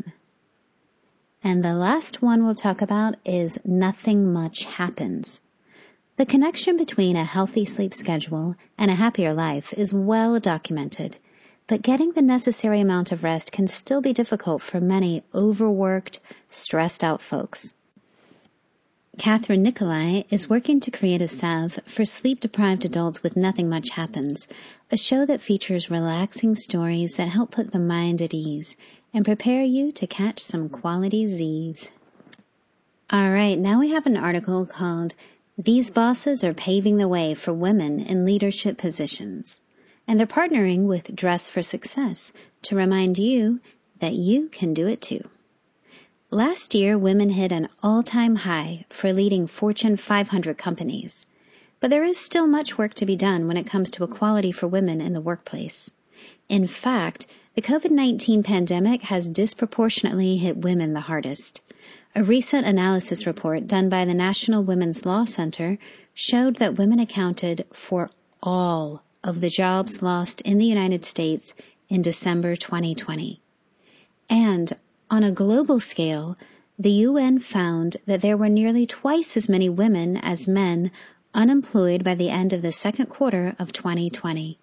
And the last one we'll talk about is Nothing Much Happens. The connection between a healthy sleep schedule and a happier life is well documented, but getting the necessary amount of rest can still be difficult for many overworked, stressed out folks. Catherine Nicolai is working to create a salve for sleep-deprived adults with Nothing Much Happens, a show that features relaxing stories that help put the mind at ease and prepare you to catch some quality Z's. All right, now we have an article called These Bosses Are Paving the Way for Women in Leadership Positions, and they're partnering with Dress for Success to remind you that you can do it too. Last year, women hit an all-time high for leading Fortune five hundred companies, but there is still much work to be done when it comes to equality for women in the workplace. In fact, the covid nineteen pandemic has disproportionately hit women the hardest. A recent analysis report done by the National Women's Law Center showed that women accounted for all of the jobs lost in the United States in December twenty twenty. And on a global scale, the U N found that there were nearly twice as many women as men unemployed by the end of the second quarter of twenty twenty.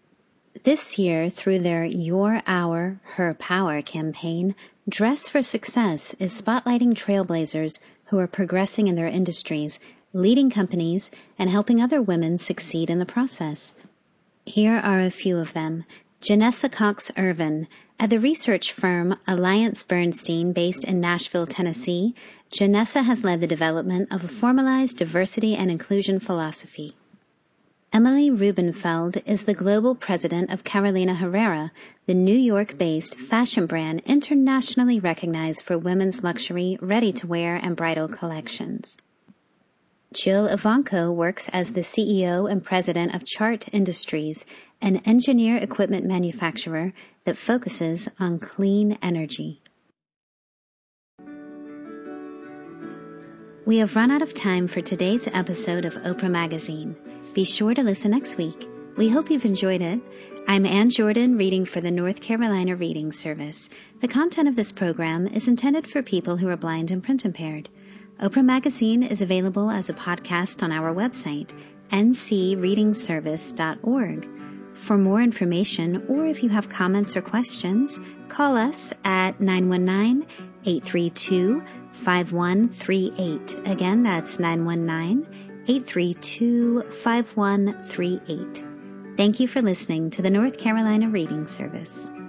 This year, through their Your Hour, Her Power campaign, Dress for Success is spotlighting trailblazers who are progressing in their industries, leading companies, and helping other women succeed in the process. Here are a few of them. Janessa Cox-Irvin. At the research firm Alliance Bernstein, based in Nashville, Tennessee, Janessa has led the development of a formalized diversity and inclusion philosophy. Emily Rubenfeld is the global president of Carolina Herrera, the New York-based fashion brand internationally recognized for women's luxury, ready-to-wear, and bridal collections. Jill Ivanko works as the C E O and president of Chart Industries, an engineer equipment manufacturer that focuses on clean energy. We have run out of time for today's episode of Oprah Magazine. Be sure to listen next week. We hope you've enjoyed it. I'm Ann Jordan, reading for the North Carolina Reading Service. The content of this program is intended for people who are blind and print impaired. Oprah Magazine is available as a podcast on our website, n c reading service dot org. For more information, or if you have comments or questions, call us at nine one nine, eight three two, five one three eight. Again, that's nine one nine, eight three two, five one three eight. Thank you for listening to the North Carolina Reading Service.